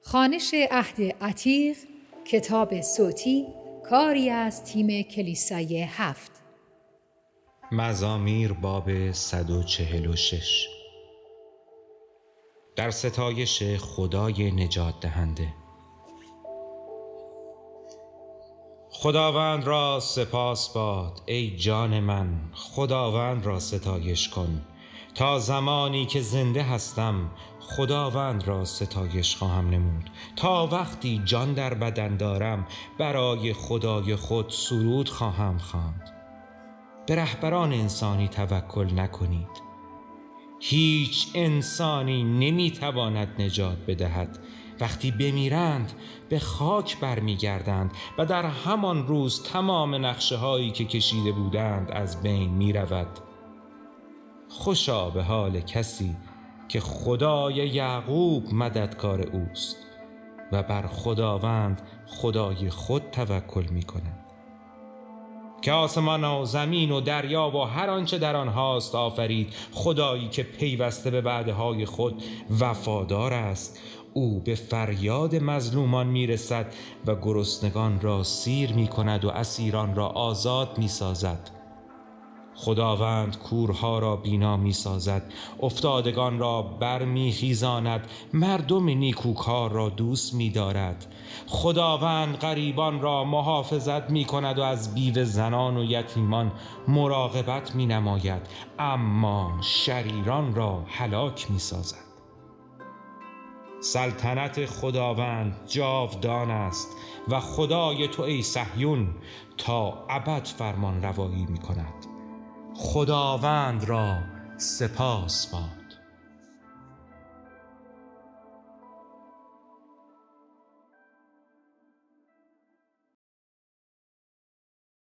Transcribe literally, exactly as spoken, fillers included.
خوانش عهد عتیق، کتاب صوتی، کاری از تیم کلیسای هفت. مزامیر باب صد و چهل و شش. در ستایش خدای نجات دهنده. خداوند را سپاس باد ای جان من، خداوند را ستایش کن. تا زمانی که زنده هستم خداوند را ستایش خواهم نمود. تا وقتی جان در بدن دارم برای خدای خود سرود خواهم خواند. به رهبران انسانی توکل نکنید. هیچ انسانی نمیتواند نجات بدهد. وقتی بمیرند به خاک برمیگردند و در همان روز تمام نقشه هایی که کشیده بودند از بین میرود. خوشا به حال کسی که خدای یعقوب مددکار اوست و بر خداوند خدای خود توکل می کند. که آسمان و زمین و دریا و هر آنچه در آنهاست آفرید. خدایی که پیوسته به وعده‌های خود وفادار است. او به فریاد مظلومان می رسد و گرسنگان را سیر می کند و اسیران را آزاد می سازد. خداوند کورها را بینا می سازد، افتادگان را بر می خیزاند، مردم نیکوکار را دوست می دارد. خداوند غریبان را محافظت می کند و از بیوه زنان و یتیمان مراقبت می نماید، اما شریران را هلاک می سازد. سلطنت خداوند جاودان است و خدای تو ای صهیون تا ابد فرمان روایی می کند. خداوند را سپاس باد.